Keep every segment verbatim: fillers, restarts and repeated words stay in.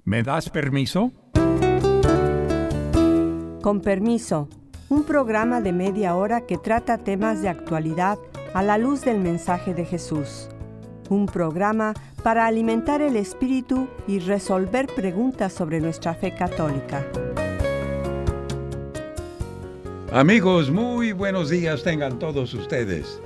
¿Me das permiso? Con permiso, un programa de media hora que trata temas de actualidad a la luz del mensaje de Jesús. Un programa para alimentar el espíritu y resolver preguntas sobre nuestra fe católica. Amigos, muy buenos días tengan todos ustedes.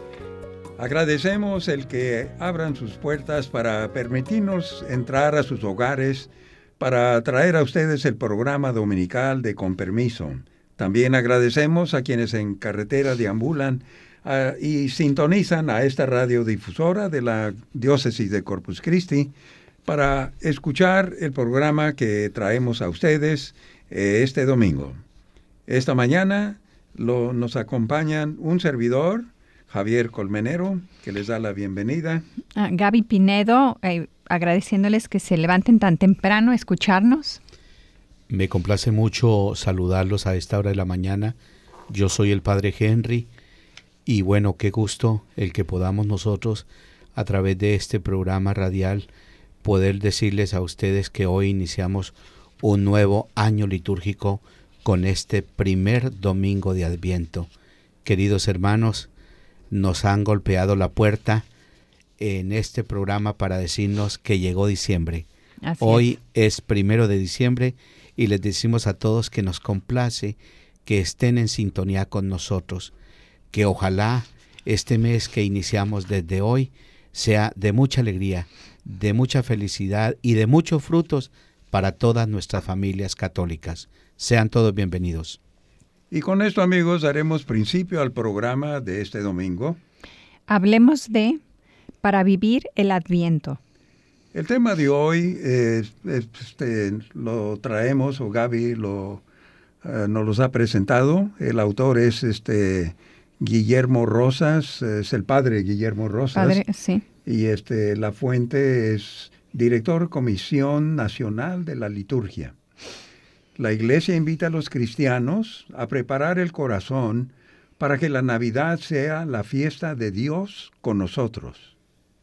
Agradecemos el que abran sus puertas para permitirnos entrar a sus hogares para traer a ustedes el programa dominical de Con Permiso. También agradecemos a quienes en carretera deambulan uh, y sintonizan a esta radiodifusora de la Diócesis de Corpus Christi para escuchar el programa que traemos a ustedes eh, este domingo. Esta mañana lo, nos acompañan un servidor, Javier Colmenero, que les da la bienvenida. Uh, Gaby Pinedo, eh, agradeciéndoles que se levanten tan temprano a escucharnos. Me complace mucho saludarlos a esta hora de la mañana. Yo soy el Padre Henry y bueno, qué gusto el que podamos nosotros a través de este programa radial poder decirles a ustedes que hoy iniciamos un nuevo año litúrgico con este primer domingo de Adviento. Queridos hermanos, nos han golpeado la puerta en este programa para decirnos que llegó diciembre. Así Hoy es. es primero de diciembre y les decimos a todos que nos complace que estén en sintonía con nosotros, que ojalá este mes que iniciamos desde hoy sea de mucha alegría, de mucha felicidad y de muchos frutos para todas nuestras familias católicas. Sean todos bienvenidos. Y con esto, amigos, daremos principio al programa de este domingo. Hablemos de para vivir el Adviento. El tema de hoy eh, este, lo traemos, o Gaby lo, uh, nos los ha presentado. El autor es este Guillermo Rosas, es el padre Guillermo Rosas. Padre, sí. Y este, la fuente es director Comisión Nacional de la Liturgia. La Iglesia invita a los cristianos a preparar el corazón para que la Navidad sea la fiesta de Dios con nosotros.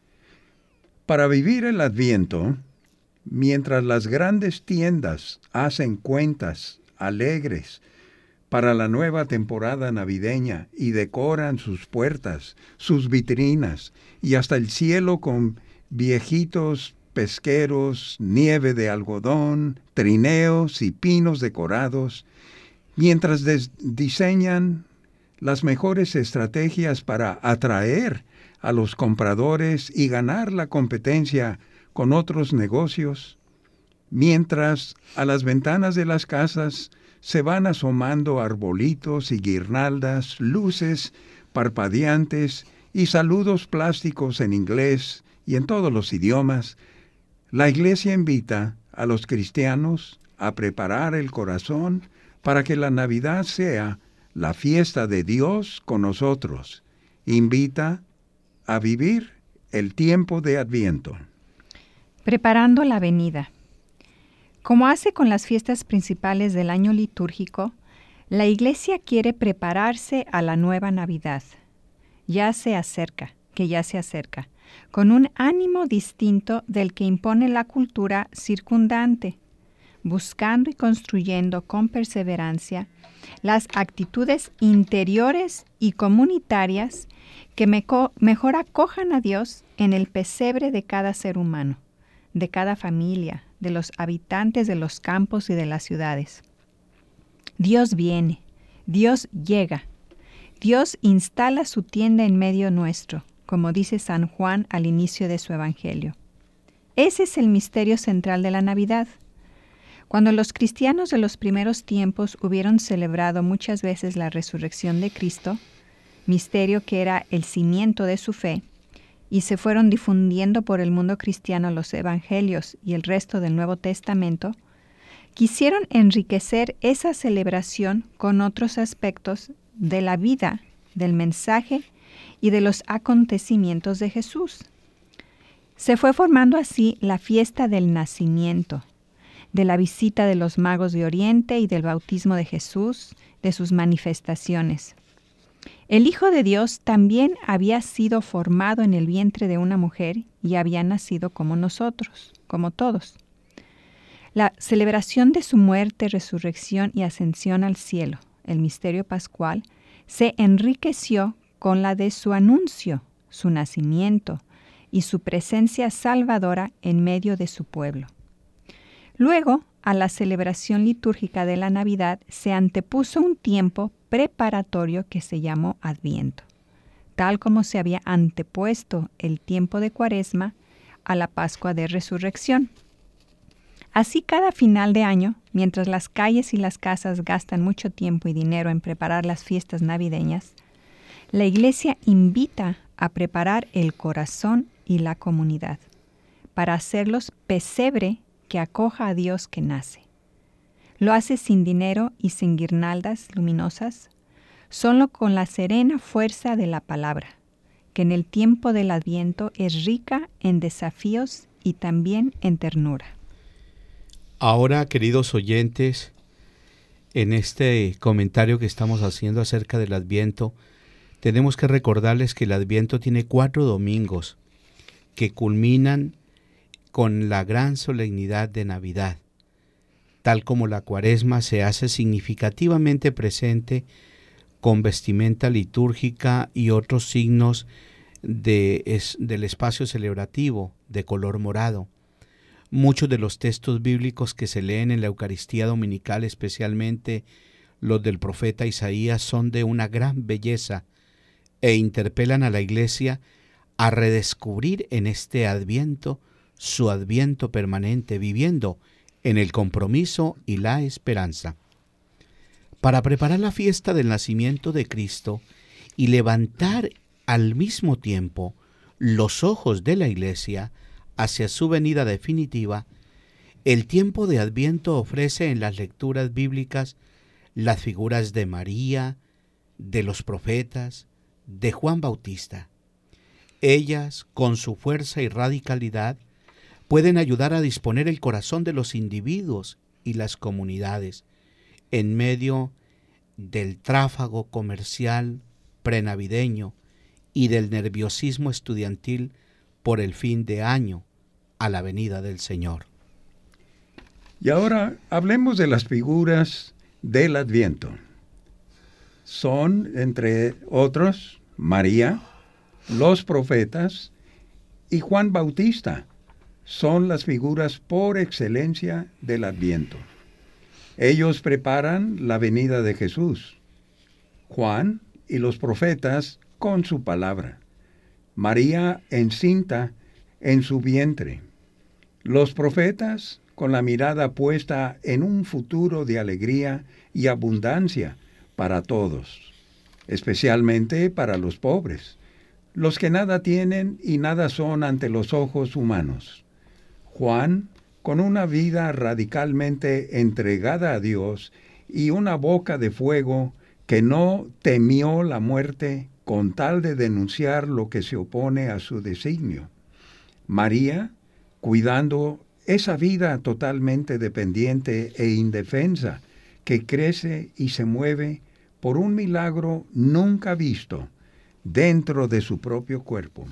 Para vivir el Adviento, mientras las grandes tiendas hacen cuentas alegres para la nueva temporada navideña y decoran sus puertas, sus vitrinas y hasta el cielo con viejitos pesqueros, nieve de algodón, trineos y pinos decorados, mientras des- diseñan las mejores estrategias para atraer a los compradores y ganar la competencia con otros negocios, mientras a las ventanas de las casas se van asomando arbolitos y guirnaldas, luces parpadeantes y saludos plásticos en inglés y en todos los idiomas, la Iglesia invita a los cristianos a preparar el corazón para que la Navidad sea la fiesta de Dios con nosotros. Invita a vivir el tiempo de Adviento. Preparando la venida. Como hace con las fiestas principales del año litúrgico, la Iglesia quiere prepararse a la nueva Navidad. Ya se acerca, que ya se acerca, con un ánimo distinto del que impone la cultura circundante, buscando y construyendo con perseverancia las actitudes interiores y comunitarias que meco- mejor acojan a Dios en el pesebre de cada ser humano, de cada familia, de los habitantes de los campos y de las ciudades. Dios viene, Dios llega, Dios instala su tienda en medio nuestro, como dice San Juan al inicio de su Evangelio. Ese es el misterio central de la Navidad. Cuando los cristianos de los primeros tiempos hubieron celebrado muchas veces la resurrección de Cristo, misterio que era el cimiento de su fe, y se fueron difundiendo por el mundo cristiano los Evangelios y el resto del Nuevo Testamento, quisieron enriquecer esa celebración con otros aspectos de la vida, del mensaje y de los acontecimientos de Jesús. Se fue formando así la fiesta del nacimiento, de la visita de los magos de Oriente y del bautismo de Jesús, de sus manifestaciones. El Hijo de Dios también había sido formado en el vientre de una mujer y había nacido como nosotros, como todos. La celebración de su muerte, resurrección y ascensión al cielo, el misterio pascual, se enriqueció con la de su anuncio, su nacimiento y su presencia salvadora en medio de su pueblo. Luego, a la celebración litúrgica de la Navidad se antepuso un tiempo preparatorio que se llamó Adviento, tal como se había antepuesto el tiempo de Cuaresma a la Pascua de Resurrección. Así, cada final de año, mientras las calles y las casas gastan mucho tiempo y dinero en preparar las fiestas navideñas, la Iglesia invita a preparar el corazón y la comunidad para hacerlos pesebre que acoja a Dios que nace. Lo hace sin dinero y sin guirnaldas luminosas, solo con la serena fuerza de la palabra, que en el tiempo del Adviento es rica en desafíos y también en ternura. Ahora, queridos oyentes, en este comentario que estamos haciendo acerca del Adviento, tenemos que recordarles que el Adviento tiene cuatro domingos que culminan con la gran solemnidad de Navidad. Tal como la Cuaresma se hace significativamente presente con vestimenta litúrgica y otros signos de, es, del espacio celebrativo de color morado. Muchos de los textos bíblicos que se leen en la Eucaristía Dominical, especialmente los del profeta Isaías, son de una gran belleza e interpelan a la Iglesia a redescubrir en este Adviento su Adviento permanente, viviendo en el compromiso y la esperanza. Para preparar la fiesta del nacimiento de Cristo y levantar al mismo tiempo los ojos de la Iglesia hacia su venida definitiva, el tiempo de Adviento ofrece en las lecturas bíblicas las figuras de María, de los profetas, de Juan Bautista. Ellas, con su fuerza y radicalidad, pueden ayudar a disponer el corazón de los individuos y las comunidades en medio del tráfago comercial prenavideño y del nerviosismo estudiantil por el fin de año a la venida del Señor. Y ahora hablemos de las figuras del Adviento. Son, entre otros, María, los profetas y Juan Bautista. Son las figuras por excelencia del Adviento. Ellos preparan la venida de Jesús. Juan y los profetas con su palabra. María encinta en su vientre. Los profetas con la mirada puesta en un futuro de alegría y abundancia para todos, especialmente para los pobres, los que nada tienen y nada son ante los ojos humanos. Juan, con una vida radicalmente entregada a Dios y una boca de fuego que no temió la muerte con tal de denunciar lo que se opone a su designio. María, cuidando esa vida totalmente dependiente e indefensa que crece y se mueve por un milagro nunca visto dentro de su propio cuerpo.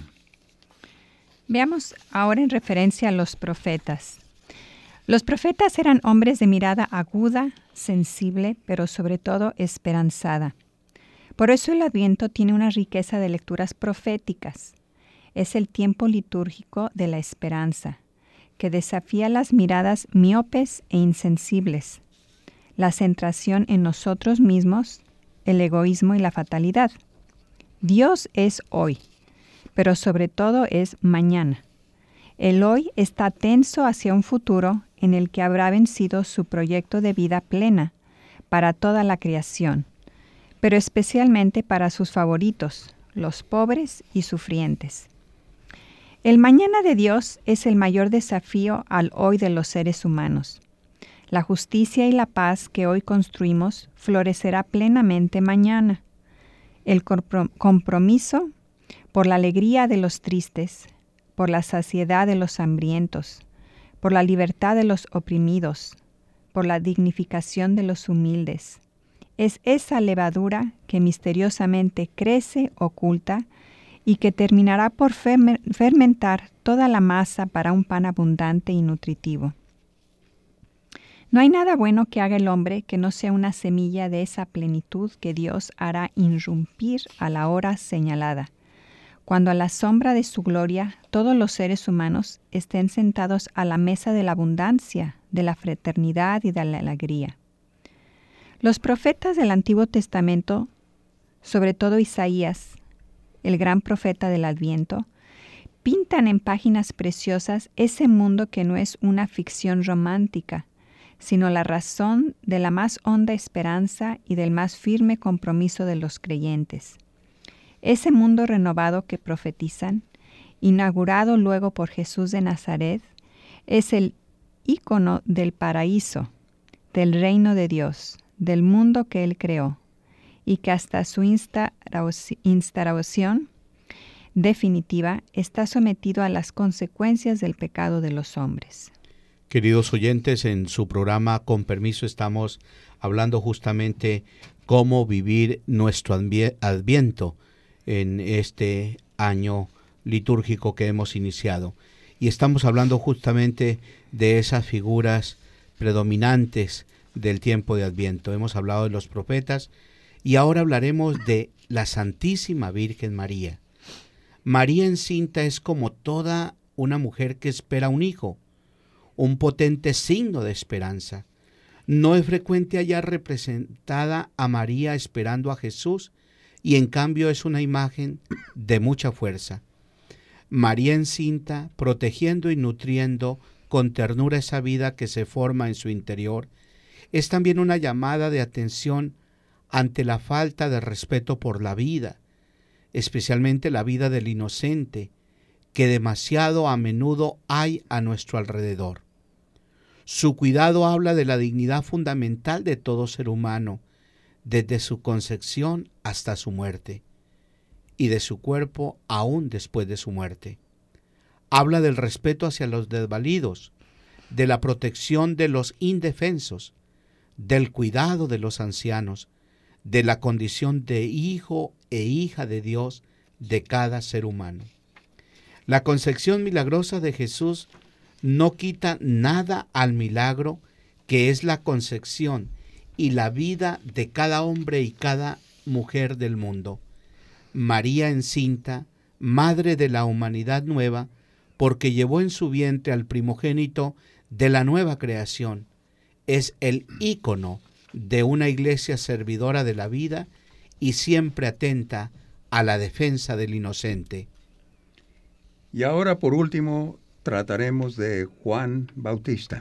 Veamos ahora en referencia a los profetas. Los profetas eran hombres de mirada aguda, sensible, pero sobre todo esperanzada. Por eso el Adviento tiene una riqueza de lecturas proféticas. Es el tiempo litúrgico de la esperanza, que desafía las miradas miopes e insensibles, la centración en nosotros mismos, el egoísmo y la fatalidad. Dios es hoy, pero sobre todo es mañana. El hoy está tenso hacia un futuro en el que habrá vencido su proyecto de vida plena para toda la creación, pero especialmente para sus favoritos, los pobres y sufrientes. El mañana de Dios es el mayor desafío al hoy de los seres humanos. La justicia y la paz que hoy construimos florecerá plenamente mañana. El compromiso por la alegría de los tristes, por la saciedad de los hambrientos, por la libertad de los oprimidos, por la dignificación de los humildes. Es esa levadura que misteriosamente crece oculta y que terminará por fermentar toda la masa para un pan abundante y nutritivo. No hay nada bueno que haga el hombre que no sea una semilla de esa plenitud que Dios hará irrumpir a la hora señalada, cuando a la sombra de su gloria todos los seres humanos estén sentados a la mesa de la abundancia, de la fraternidad y de la alegría. Los profetas del Antiguo Testamento, sobre todo Isaías, el gran profeta del Adviento, pintan en páginas preciosas ese mundo que no es una ficción romántica, sino la razón de la más honda esperanza y del más firme compromiso de los creyentes. Ese mundo renovado que profetizan, inaugurado luego por Jesús de Nazaret, es el ícono del paraíso, del reino de Dios, del mundo que Él creó, y que hasta su instauración definitiva está sometido a las consecuencias del pecado de los hombres. Queridos oyentes, en su programa Con Permiso estamos hablando justamente cómo vivir nuestro Adviento en este año litúrgico que hemos iniciado. Y estamos hablando justamente de esas figuras predominantes del tiempo de Adviento. Hemos hablado de los profetas y ahora hablaremos de la Santísima Virgen María. María encinta es como toda una mujer que espera un hijo, un potente signo de esperanza. No es frecuente hallar representada a María esperando a Jesús, y en cambio es una imagen de mucha fuerza. María encinta, protegiendo y nutriendo con ternura esa vida que se forma en su interior, es también una llamada de atención ante la falta de respeto por la vida, especialmente la vida del inocente, que demasiado a menudo hay a nuestro alrededor. Su cuidado habla de la dignidad fundamental de todo ser humano, desde su concepción hasta su muerte, y de su cuerpo aún después de su muerte. Habla del respeto hacia los desvalidos, de la protección de los indefensos, del cuidado de los ancianos, de la condición de hijo e hija de Dios de cada ser humano. La concepción milagrosa de Jesús no quita nada al milagro que es la concepción y la vida de cada hombre y cada mujer del mundo. María encinta, madre de la humanidad nueva, porque llevó en su vientre al primogénito de la nueva creación, es el ícono de una iglesia servidora de la vida y siempre atenta a la defensa del inocente. Y ahora, por último, trataremos de Juan Bautista.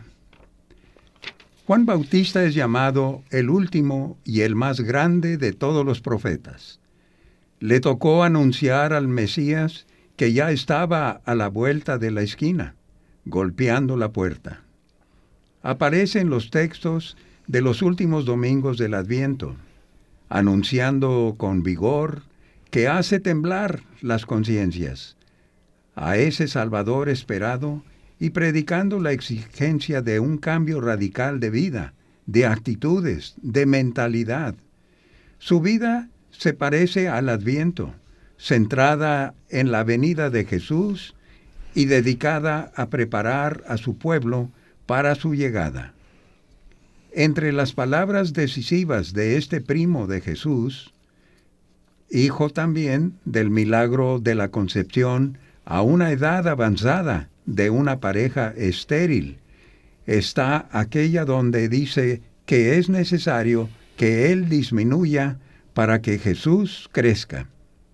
Juan Bautista es llamado el último y el más grande de todos los profetas. Le tocó anunciar al Mesías que ya estaba a la vuelta de la esquina, golpeando la puerta. Aparece en los textos de los últimos domingos del Adviento, anunciando con vigor que hace temblar las conciencias a ese Salvador esperado y predicando la exigencia de un cambio radical de vida, de actitudes, de mentalidad. Su vida se parece al Adviento, centrada en la venida de Jesús y dedicada a preparar a su pueblo para su llegada. Entre las palabras decisivas de este primo de Jesús, hijo también del milagro de la concepción a una edad avanzada de una pareja estéril, está aquella donde dice que es necesario que Él disminuya para que Jesús crezca.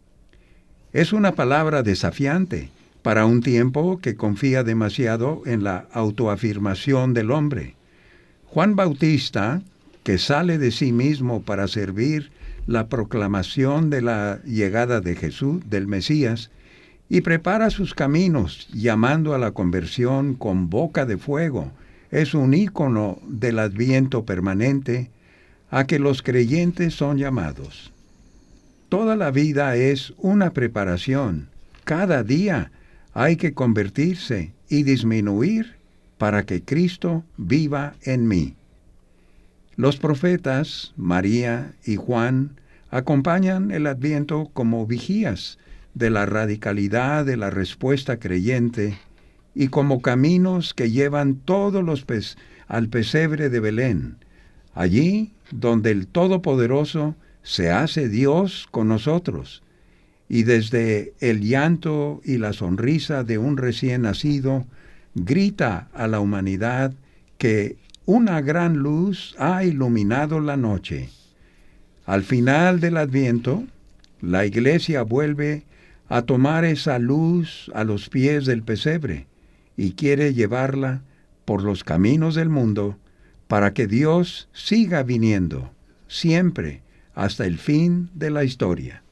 Es una palabra desafiante para un tiempo que confía demasiado en la autoafirmación del hombre. Juan Bautista, que sale de sí mismo para servir la proclamación de la llegada de Jesús, del Mesías, y prepara sus caminos, llamando a la conversión con boca de fuego, es un ícono del Adviento permanente a que los creyentes son llamados. Toda la vida es una preparación. Cada día hay que convertirse y disminuir para que Cristo viva en mí. Los profetas, María y Juan, acompañan el Adviento como vigías de la radicalidad de la respuesta creyente y como caminos que llevan todos los pes al pesebre de Belén, allí donde el Todopoderoso se hace Dios con nosotros, y desde el llanto y la sonrisa de un recién nacido, grita a la humanidad que una gran luz ha iluminado la noche. Al final del Adviento, la Iglesia vuelve a tomar esa luz a los pies del pesebre y quiere llevarla por los caminos del mundo para que Dios siga viniendo, siempre, hasta el fin de la historia.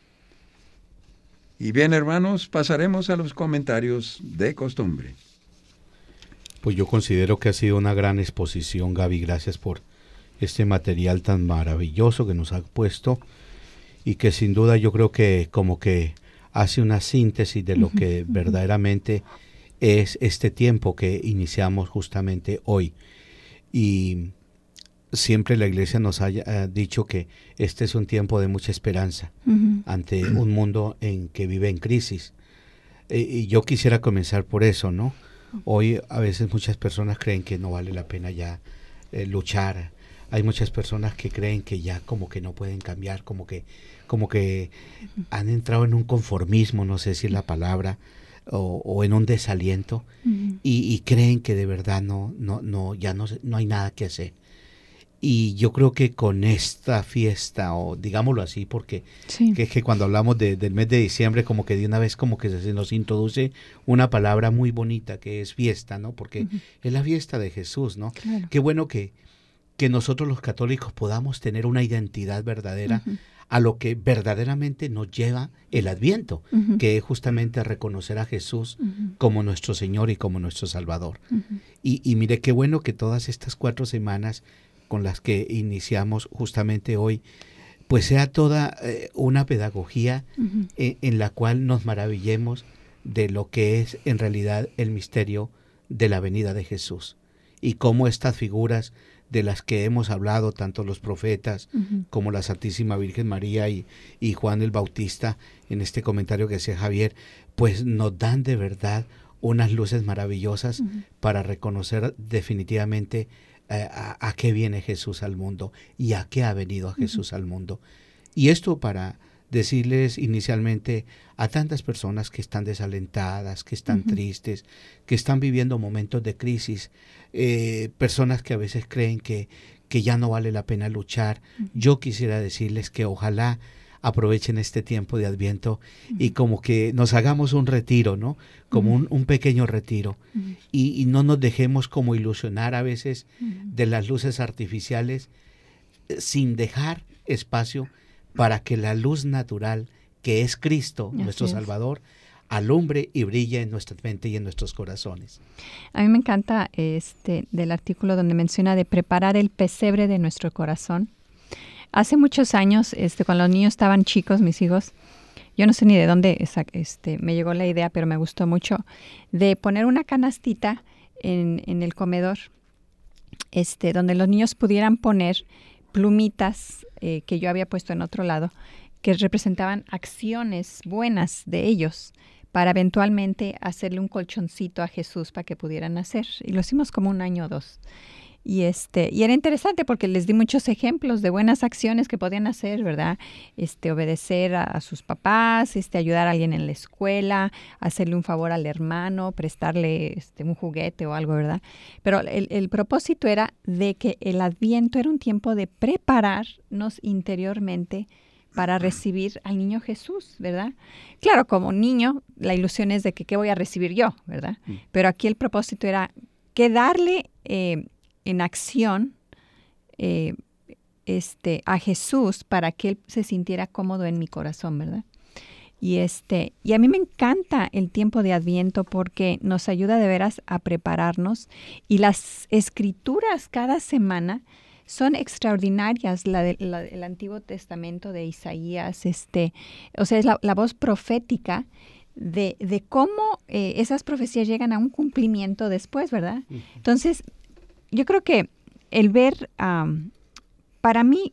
Y bien, hermanos, pasaremos a los comentarios de costumbre. Pues yo considero que ha sido una gran exposición, Gaby. Gracias por este material tan maravilloso que nos ha puesto y que sin duda yo creo que como que hace una síntesis de lo que verdaderamente es este tiempo que iniciamos justamente hoy. Y siempre la Iglesia nos ha uh, dicho que este es un tiempo de mucha esperanza uh-huh. ante un mundo en que vive en crisis. E, y yo quisiera comenzar por eso, ¿no? Hoy a veces muchas personas creen que no vale la pena ya eh, luchar. Hay muchas personas que creen que ya como que no pueden cambiar, como que, como que han entrado en un conformismo, no sé si es la palabra, o, o en un desaliento, uh-huh. y, y creen que de verdad no, no, no, ya no, no hay nada que hacer. Y yo creo que con esta fiesta, o digámoslo así, porque sí. que es que cuando hablamos de, del mes de diciembre, como que de una vez como que se nos introduce una palabra muy bonita que es fiesta, ¿no? Porque uh-huh. es la fiesta de Jesús, ¿no? Claro. Qué bueno que, que nosotros los católicos podamos tener una identidad verdadera uh-huh. a lo que verdaderamente nos lleva el Adviento, uh-huh. que es justamente a reconocer a Jesús uh-huh. como nuestro Señor y como nuestro Salvador. Uh-huh. Y, y mire qué bueno que todas estas cuatro semanas con las que iniciamos justamente hoy, pues sea toda eh, una pedagogía uh-huh. en, en la cual nos maravillemos de lo que es en realidad el misterio de la venida de Jesús y cómo estas figuras de las que hemos hablado, tanto los profetas uh-huh. como la Santísima Virgen María y, y Juan el Bautista, en este comentario que hacía Javier, pues nos dan de verdad unas luces maravillosas uh-huh. para reconocer definitivamente eh, a, a qué viene Jesús al mundo y a qué ha venido a Jesús uh-huh. al mundo. Y esto para decirles inicialmente a tantas personas que están desalentadas, que están uh-huh. tristes, que están viviendo momentos de crisis, eh, personas que a veces creen que, que ya no vale la pena luchar. Uh-huh. Yo quisiera decirles que ojalá aprovechen este tiempo de Adviento uh-huh. y como que nos hagamos un retiro, ¿no? Como uh-huh. un, un pequeño retiro uh-huh. y, y no nos dejemos como ilusionar a veces uh-huh. de las luces artificiales sin dejar espacio para que la luz natural, que es Cristo, Así nuestro es. Salvador, alumbre y brille en nuestra mente y en nuestros corazones. A mí me encanta este del artículo donde menciona de preparar el pesebre de nuestro corazón. Hace muchos años, este, cuando los niños estaban chicos, mis hijos, yo no sé ni de dónde este, me llegó la idea, pero me gustó mucho, de poner una canastita en, en el comedor, este, donde los niños pudieran poner plumitas eh, que yo había puesto en otro lado, que representaban acciones buenas de ellos para eventualmente hacerle un colchoncito a Jesús para que pudieran nacer. Y lo hicimos como un año o dos. Y este y era interesante porque les di muchos ejemplos de buenas acciones que podían hacer, ¿verdad? Este, obedecer a, a sus papás, este, ayudar a alguien en la escuela, hacerle un favor al hermano, prestarle este, un juguete o algo, ¿verdad? Pero el, el propósito era de que el Adviento era un tiempo de prepararnos interiormente para recibir al niño Jesús, ¿verdad? Claro, como niño, la ilusión es de que ¿qué voy a recibir yo, ¿verdad? Mm. Pero aquí el propósito era que darle eh, en acción eh, este, a Jesús para que Él se sintiera cómodo en mi corazón, ¿verdad? Y, este, y a mí me encanta el tiempo de Adviento porque nos ayuda de veras a prepararnos y las escrituras cada semana son extraordinarias, la del la, el Antiguo Testamento de Isaías, este, o sea, es la, la voz profética de, de cómo eh, esas profecías llegan a un cumplimiento después, ¿verdad? Uh-huh. Entonces, yo creo que el ver, um, para mí,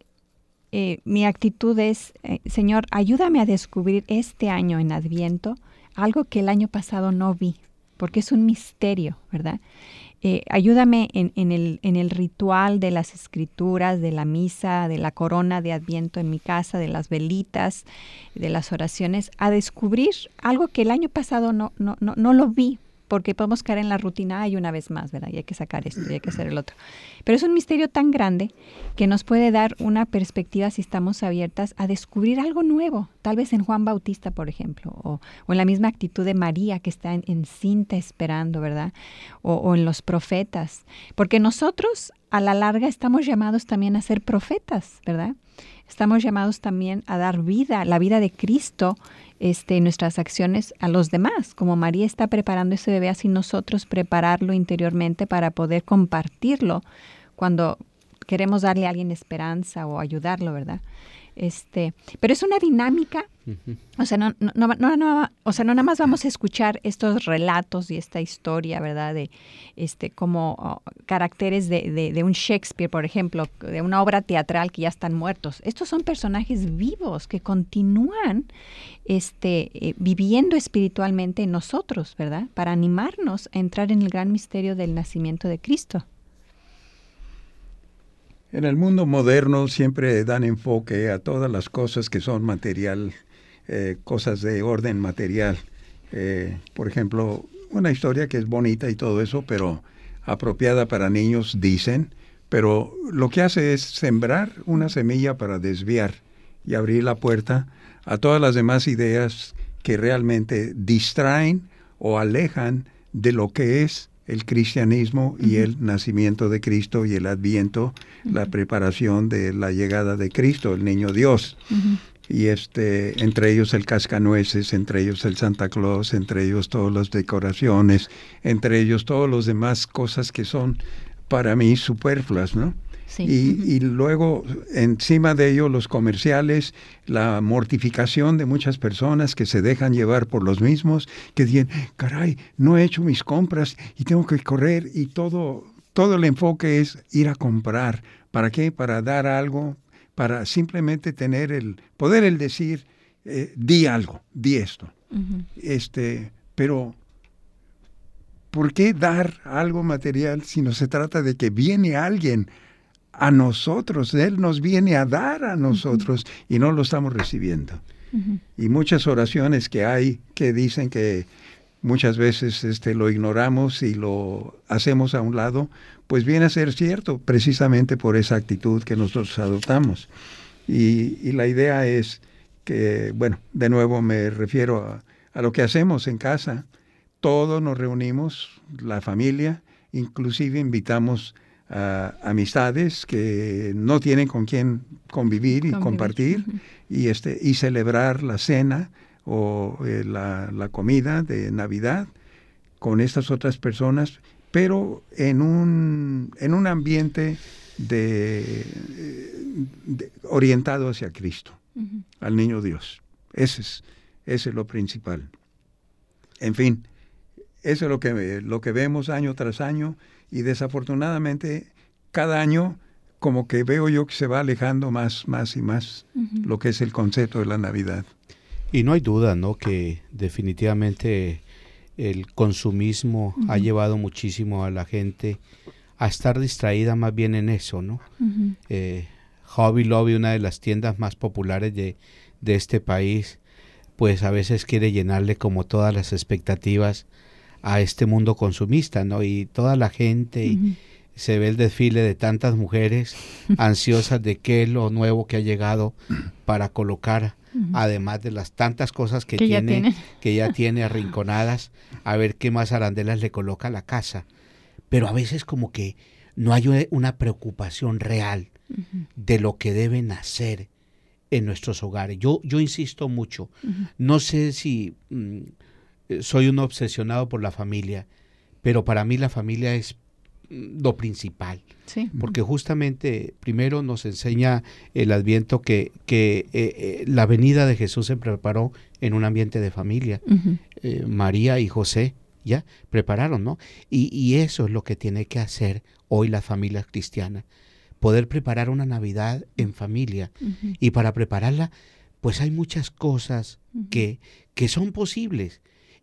eh, mi actitud es, eh, Señor, ayúdame a descubrir este año en Adviento algo que el año pasado no vi. porque es un misterio, ¿verdad? Eh, ayúdame en, en, el, en el ritual de las escrituras, de la misa, de la corona de Adviento en mi casa, de las velitas, de las oraciones, a descubrir algo que el año pasado no, no, no, no lo vi, porque podemos caer en la rutina, y una vez más, ¿verdad? Y hay que sacar esto, y hay que hacer el otro. Pero es un misterio tan grande que nos puede dar una perspectiva si estamos abiertas a descubrir algo nuevo, tal vez en Juan Bautista, por ejemplo, o, o en la misma actitud de María que está en, encinta esperando, ¿verdad? O, o en los profetas. Porque nosotros, a la larga, estamos llamados también a ser profetas, ¿verdad? Estamos llamados también a dar vida, la vida de Cristo, Este, nuestras acciones a los demás, como María está preparando ese bebé, así nosotros prepararlo interiormente para poder compartirlo cuando queremos darle a alguien esperanza o ayudarlo, ¿verdad? Este, pero es una dinámica, uh-huh. o sea, no, no, no, no, no, o sea, no nada más vamos a escuchar estos relatos y esta historia, ¿verdad? De, este, como oh, caracteres de, de, de un Shakespeare, por ejemplo, de una obra teatral que ya están muertos. Estos son personajes vivos que continúan, este, eh, viviendo espiritualmente en nosotros, ¿verdad? Para animarnos a entrar en el gran misterio del nacimiento de Cristo. En el mundo moderno siempre dan enfoque a todas las cosas que son material, eh, cosas de orden material. Eh, por ejemplo, una historia que es bonita y todo eso, pero apropiada para niños, dicen, pero lo que hace es sembrar una semilla para desviar y abrir la puerta a todas las demás ideas que realmente distraen o alejan de lo que es el cristianismo y uh-huh. el nacimiento de Cristo y el adviento, uh-huh. la preparación de la llegada de Cristo, el niño Dios. Uh-huh. Y este, entre ellos el cascanueces, entre ellos el Santa Claus, entre ellos todas las decoraciones, entre ellos todas las demás cosas que son para mí superfluas, ¿no? Sí. Y, uh-huh. y luego encima de ello los comerciales, la mortificación de muchas personas que se dejan llevar por los mismos, que dicen, caray, no he hecho mis compras y tengo que correr, y todo, todo el enfoque es ir a comprar. ¿Para qué? Para dar algo, para simplemente tener el poder el decir, eh, di algo, di esto. Uh-huh. Este, pero ¿por qué dar algo material si no se trata de que viene alguien a nosotros? Él nos viene a dar a nosotros uh-huh. y no lo estamos recibiendo. Uh-huh. Y muchas oraciones que hay que dicen que muchas veces este, lo ignoramos y lo hacemos a un lado, pues viene a ser cierto, precisamente por esa actitud que nosotros adoptamos. Y, y la idea es que, bueno, de nuevo me refiero a, a lo que hacemos en casa. Todos nos reunimos, la familia, inclusive invitamos a amistades que no tienen con quién convivir y convivir. compartir uh-huh. y este y celebrar la cena o eh, la, la comida de Navidad con estas otras personas, pero en un en un ambiente de, de orientado hacia Cristo, uh-huh. al niño Dios. Ese es ese es lo principal. En fin, eso es lo que lo que vemos año tras año. Y desafortunadamente, cada año, como que veo yo que se va alejando más, más y más uh-huh. lo que es el concepto de la Navidad. Y no hay duda, ¿no?, que definitivamente el consumismo uh-huh. ha llevado muchísimo a la gente a estar distraída más bien en eso, ¿no? Uh-huh. Eh, Hobby Lobby, una de las tiendas más populares de, de este país, pues a veces quiere llenarle como todas las expectativas a este mundo consumista, ¿no? Y toda la gente, uh-huh. y se ve el desfile de tantas mujeres ansiosas de qué es lo nuevo que ha llegado para colocar, uh-huh. además de las tantas cosas que, que tiene, ya que ya tiene arrinconadas, a ver qué más arandelas le coloca a la casa. Pero a veces como que no hay una preocupación real uh-huh. de lo que deben hacer en nuestros hogares. Yo, yo insisto mucho, uh-huh. no sé si... Mmm, soy un obsesionado por la familia, pero para mí la familia es lo principal, sí. porque justamente primero nos enseña el Adviento que, que eh, eh, la venida de Jesús se preparó en un ambiente de familia. Uh-huh. eh, María y José ya prepararon, ¿no? Y, y eso es lo que tiene que hacer hoy las familias cristianas, poder preparar una Navidad en familia. Uh-huh. Y para prepararla, pues hay muchas cosas uh-huh. que, que son posibles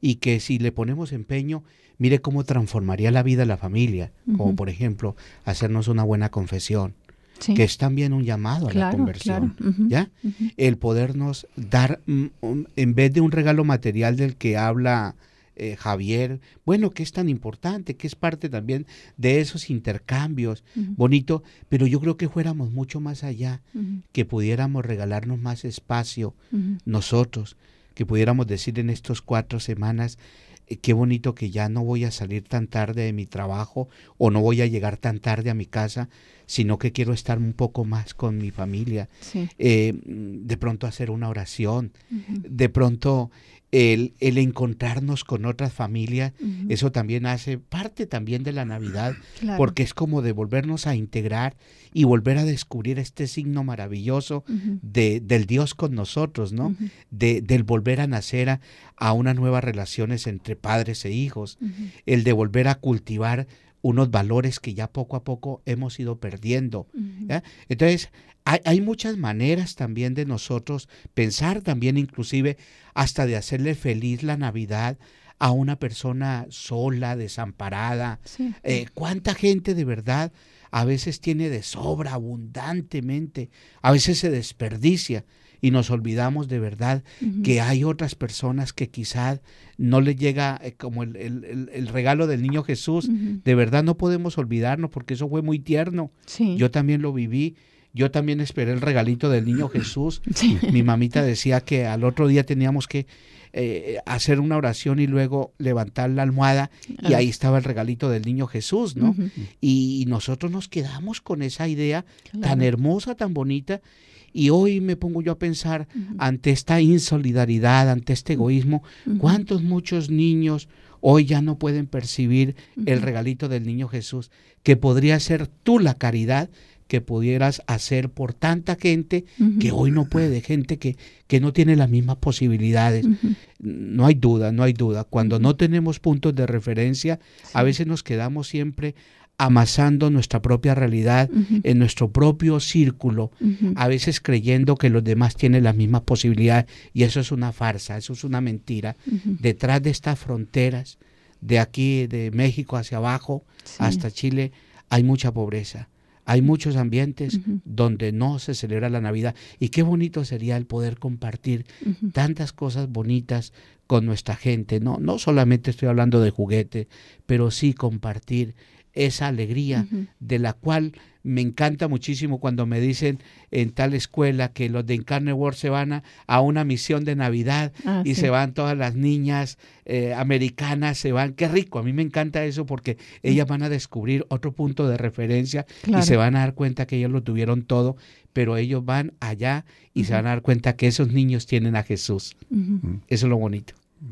y que si le ponemos empeño, mire cómo transformaría la vida de la familia, uh-huh. como por ejemplo hacernos una buena confesión, sí. que es también un llamado claro, a la conversión, claro. uh-huh. ¿ya? Uh-huh. El podernos dar, um, um, en vez de un regalo material del que habla eh, Javier, bueno, que es tan importante, que es parte también de esos intercambios, uh-huh. bonito, pero yo creo que fuéramos mucho más allá, uh-huh. que pudiéramos regalarnos más espacio uh-huh. nosotros, que pudiéramos decir en estas cuatro semanas, eh, qué bonito que ya no voy a salir tan tarde de mi trabajo o no voy a llegar tan tarde a mi casa, sino que quiero estar un poco más con mi familia, sí. eh, de pronto hacer una oración, uh-huh. de pronto el, el encontrarnos con otras familias, uh-huh. eso también hace parte también de la Navidad, claro. porque es como de volvernos a integrar y volver a descubrir este signo maravilloso uh-huh. de, del Dios con nosotros, ¿no? Uh-huh. De, del volver a nacer a, a unas nuevas relaciones entre padres e hijos, uh-huh. el de volver a cultivar unos valores que ya poco a poco hemos ido perdiendo. Uh-huh. ¿ya? Entonces, hay, hay muchas maneras también de nosotros pensar también inclusive hasta de hacerle feliz la Navidad a una persona sola, desamparada. Sí. Eh, ¿Cuánta gente de verdad a veces tiene de sobra abundantemente? A veces se desperdicia y nos olvidamos de verdad uh-huh. que hay otras personas que quizás no les llega eh, como el, el, el regalo del niño Jesús. Uh-huh. De verdad no podemos olvidarnos porque eso fue muy tierno. Sí. Yo también lo viví. Yo también esperé el regalito del niño Jesús. Sí. Mi mamita decía que al otro día teníamos que eh, hacer una oración y luego levantar la almohada y uh-huh. ahí estaba el regalito del niño Jesús, ¿no? Uh-huh. Y, y nosotros nos quedamos con esa idea claro. tan hermosa, tan bonita. Y hoy me pongo yo a pensar uh-huh. ante esta insolidaridad, ante este egoísmo, uh-huh. cuántos muchos niños hoy ya no pueden percibir uh-huh. el regalito del niño Jesús, que podría ser tú la caridad que pudieras hacer por tanta gente uh-huh. que hoy no puede, gente que, que no tiene las mismas posibilidades. Uh-huh. No hay duda, no hay duda. Cuando uh-huh. no tenemos puntos de referencia, sí. a veces nos quedamos siempre amasando nuestra propia realidad uh-huh. en nuestro propio círculo, uh-huh. a veces creyendo que los demás tienen las mismas posibilidades, y eso es una farsa, eso es una mentira. Uh-huh. Detrás de estas fronteras, de aquí, de México hacia abajo, sí. hasta Chile, hay mucha pobreza. Hay muchos ambientes uh-huh. donde no se celebra la Navidad, y qué bonito sería el poder compartir uh-huh. tantas cosas bonitas con nuestra gente. No, no solamente estoy hablando de juguetes, pero sí compartir esa alegría uh-huh. de la cual me encanta muchísimo cuando me dicen en tal escuela que los de Incarnate Word se van a, a una misión de Navidad ah, y sí. se van todas las niñas eh, americanas, se van, qué rico, a mí me encanta eso porque uh-huh. ellas van a descubrir otro punto de referencia claro. y se van a dar cuenta que ellos lo tuvieron todo, pero ellos van allá y uh-huh. se van a dar cuenta que esos niños tienen a Jesús. Uh-huh. Eso es lo bonito.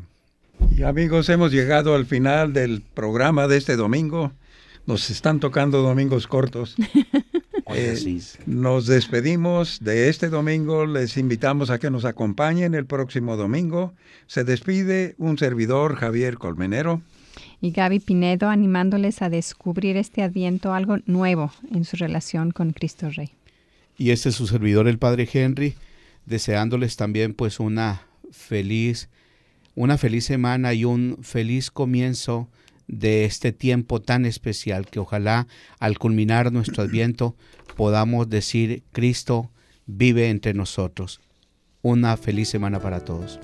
Y amigos, hemos llegado al final del programa de este domingo. Nos están tocando domingos cortos. eh, nos despedimos de este domingo. Les invitamos a que nos acompañen el próximo domingo. Se despide un servidor, Javier Colmenero. Y Gaby Pinedo, animándoles a descubrir este Adviento algo nuevo en su relación con Cristo Rey. Y este es su servidor, el Padre Henry, deseándoles también pues una feliz, una feliz semana y un feliz comienzo de este tiempo tan especial, que ojalá al culminar nuestro Adviento podamos decir: Cristo vive entre nosotros. Una feliz semana para todos.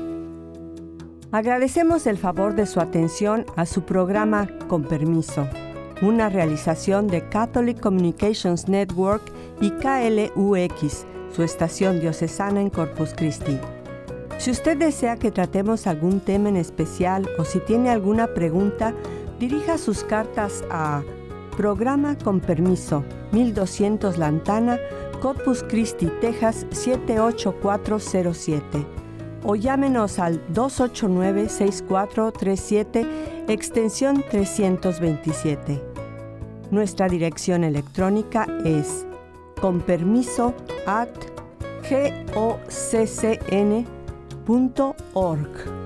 Agradecemos el favor de su atención a su programa Con Permiso, una realización de Catholic Communications Network y K L U X, su estación diocesana en Corpus Christi. Si usted desea que tratemos algún tema en especial o si tiene alguna pregunta, dirija sus cartas a Programa Con Permiso, mil doscientos Lantana, Corpus Christi, Texas siete ocho cuatro cero siete, o llámenos al dos ocho nueve, seis cuatro tres siete, extensión trescientos veintisiete. Nuestra dirección electrónica es conpermiso at goccn punto org.